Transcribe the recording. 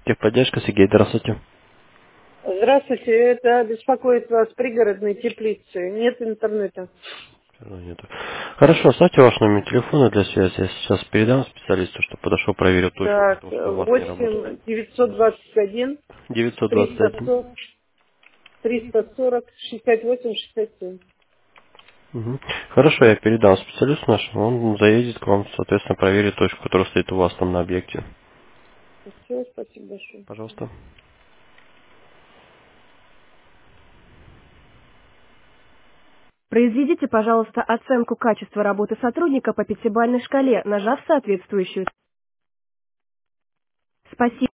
Техподдержка, Сергей, здравствуйте. Здравствуйте, это беспокоит вас пригородной теплицы. Нет интернета. Нету. Хорошо, оставьте ваш номер телефона для связи. Я сейчас передам специалисту, чтобы подошел, проверил точку, Так, потому что у вас не работает. 8 921 921. 340 340 68 67. Мгм. Хорошо, я передам специалисту нашему, он заедет к вам, соответственно, проверит точку, которая стоит у вас там на объекте. Все, спасибо большое. Пожалуйста. Произведите, пожалуйста, оценку качества работы сотрудника по пятибалльной шкале, нажав соответствующую. Спасибо.